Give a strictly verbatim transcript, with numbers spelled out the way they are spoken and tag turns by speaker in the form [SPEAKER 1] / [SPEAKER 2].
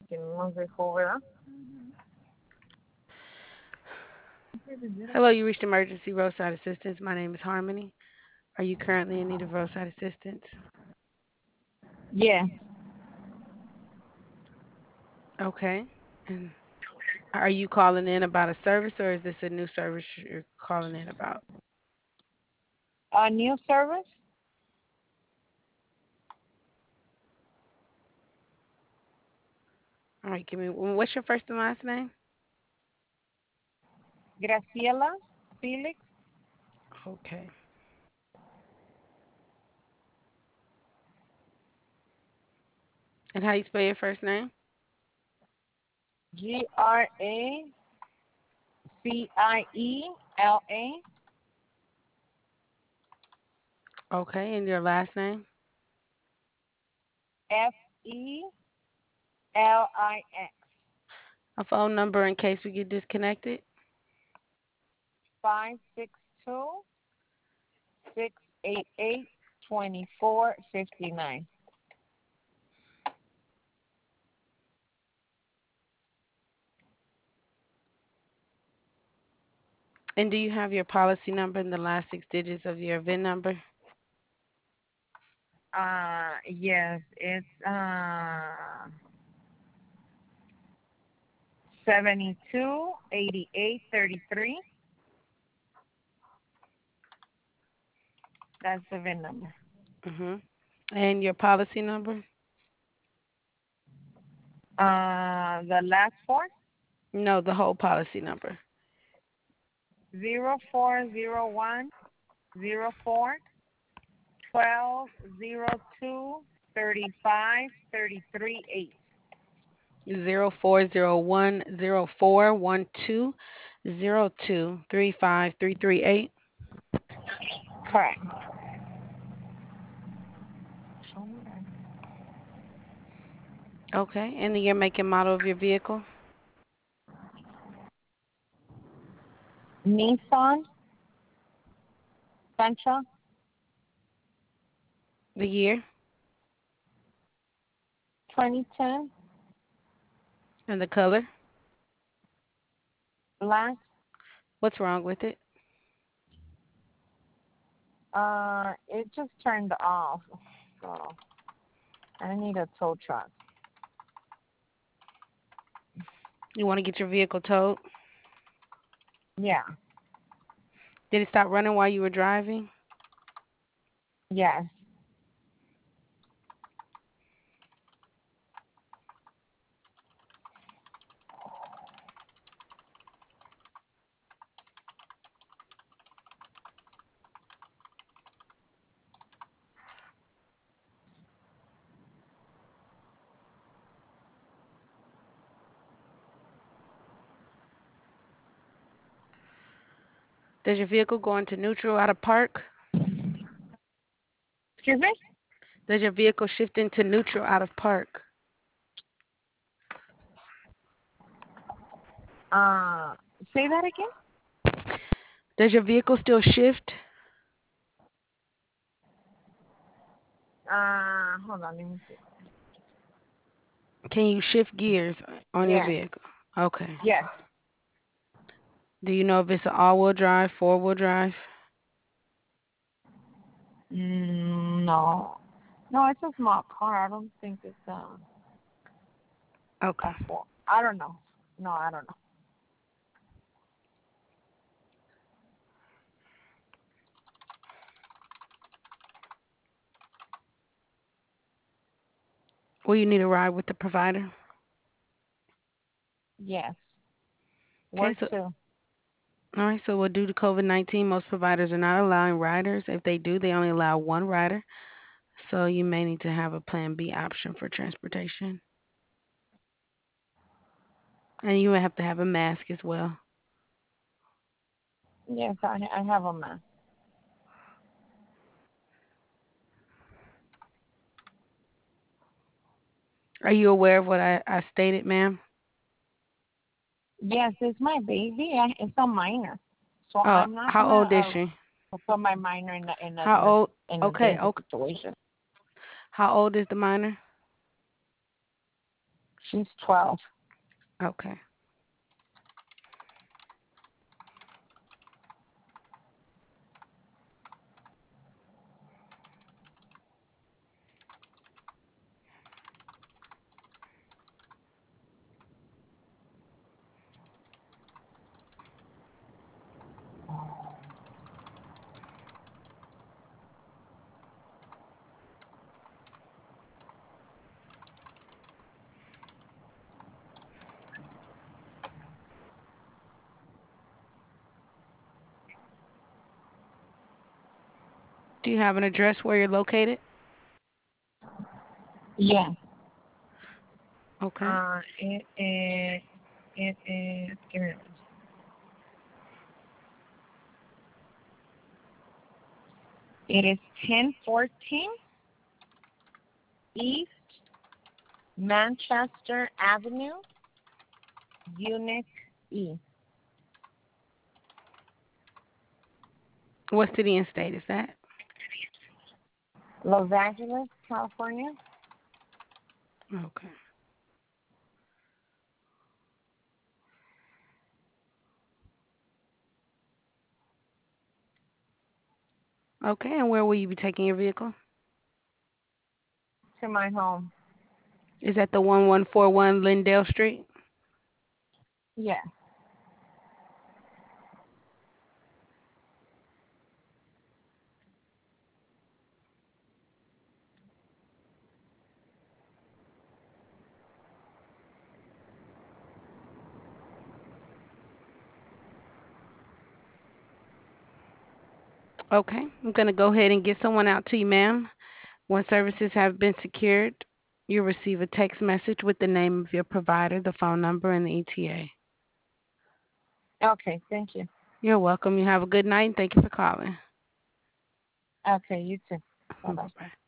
[SPEAKER 1] que no se dejó, ¿verdad?
[SPEAKER 2] Hello, you reached emergency roadside assistance. My name is Harmony. Are you currently in need of roadside assistance?
[SPEAKER 1] Yeah.
[SPEAKER 2] Okay. And are you calling in about a service or is this a new service you're calling in about?
[SPEAKER 1] A new service?
[SPEAKER 2] All right, give me what's your first and last name?
[SPEAKER 1] Graciela Felix.
[SPEAKER 2] Okay. And how you spell your first name?
[SPEAKER 1] G R A C I E L A.
[SPEAKER 2] Okay, and your last name?
[SPEAKER 1] F E L I X.
[SPEAKER 2] A phone number in case we get disconnected?
[SPEAKER 1] Five six two six eight eight twenty four fifty nine.
[SPEAKER 2] And do you have your policy number and the last six digits of your V I N number?
[SPEAKER 1] Uh yes, it's uh seventy two eighty eight thirty three. That's the V I N number.
[SPEAKER 2] Mhm. And your policy number?
[SPEAKER 1] Uh the last four?
[SPEAKER 2] No, the whole policy number.
[SPEAKER 1] Zero four zero one zero four twelve zero two thirty five thirty three eight.
[SPEAKER 2] Zero four zero one zero four one two zero two three five three three eight.
[SPEAKER 1] Correct.
[SPEAKER 2] Okay. And the year, make, and model of your vehicle?
[SPEAKER 1] Nissan Sentra
[SPEAKER 2] The year
[SPEAKER 1] twenty ten
[SPEAKER 2] and the color?
[SPEAKER 1] black.
[SPEAKER 2] What's wrong with it?
[SPEAKER 1] Uh, it just turned off, so I need a tow truck.
[SPEAKER 2] You want to get your vehicle towed?
[SPEAKER 1] Yeah.
[SPEAKER 2] Did it stop running while you were driving?
[SPEAKER 1] Yes.
[SPEAKER 2] Does your vehicle go into neutral out of park?
[SPEAKER 1] Excuse me.
[SPEAKER 2] Does your vehicle shift into neutral out of park?
[SPEAKER 1] Uh, say that again.
[SPEAKER 2] Does your vehicle still shift?
[SPEAKER 1] Uh, hold on. Let me see.
[SPEAKER 2] Can you shift gears on your
[SPEAKER 1] Yes.
[SPEAKER 2] vehicle? Okay.
[SPEAKER 1] Yes.
[SPEAKER 2] Do you know if it's an all-wheel drive, four-wheel drive?
[SPEAKER 1] Mm, no. No, it's a small car. I don't think it's um
[SPEAKER 2] Okay.
[SPEAKER 1] a four. I don't know. No, I don't know.
[SPEAKER 2] Will you need a ride with the provider?
[SPEAKER 1] Yes.
[SPEAKER 2] Okay,
[SPEAKER 1] Where
[SPEAKER 2] so
[SPEAKER 1] to?
[SPEAKER 2] all right, so well, due to COVID nineteen, most providers are not allowing riders. If they do, they only allow one rider. So you may need to have a plan B option for transportation. And you may have to have a mask as well.
[SPEAKER 1] Yes, I I have a map.
[SPEAKER 2] Are you aware of what I, I stated, ma'am?
[SPEAKER 1] Yes, it's my baby. I, it's a minor, so
[SPEAKER 2] Oh,
[SPEAKER 1] I'm not
[SPEAKER 2] how
[SPEAKER 1] gonna
[SPEAKER 2] old is she?
[SPEAKER 1] uh, put my minor in a, in a,
[SPEAKER 2] How
[SPEAKER 1] in a,
[SPEAKER 2] old?
[SPEAKER 1] in a
[SPEAKER 2] Okay,
[SPEAKER 1] dangerous
[SPEAKER 2] okay.
[SPEAKER 1] situation.
[SPEAKER 2] How old is the minor?
[SPEAKER 1] She's twelve.
[SPEAKER 2] Okay. Do you have an address where you're located?
[SPEAKER 1] Yes.
[SPEAKER 2] Okay.
[SPEAKER 1] Uh, it is, it is, give me a minute. It is ten fourteen East Manchester Avenue, Unit E.
[SPEAKER 2] What city and state is that?
[SPEAKER 1] Los Angeles, California.
[SPEAKER 2] Okay. Okay, and where will you be taking your vehicle?
[SPEAKER 1] To my home.
[SPEAKER 2] Is that the one one four one Lindale Street?
[SPEAKER 1] Yes.
[SPEAKER 2] Okay, I'm going to go ahead and get someone out to you, ma'am. Once services have been secured, you'll receive a text message with the name of your provider, the phone number, and the E T A.
[SPEAKER 1] Okay, thank you.
[SPEAKER 2] You're welcome. You have a good night, and thank you for calling.
[SPEAKER 1] Okay, you too. Bye-bye.
[SPEAKER 2] Bye-bye.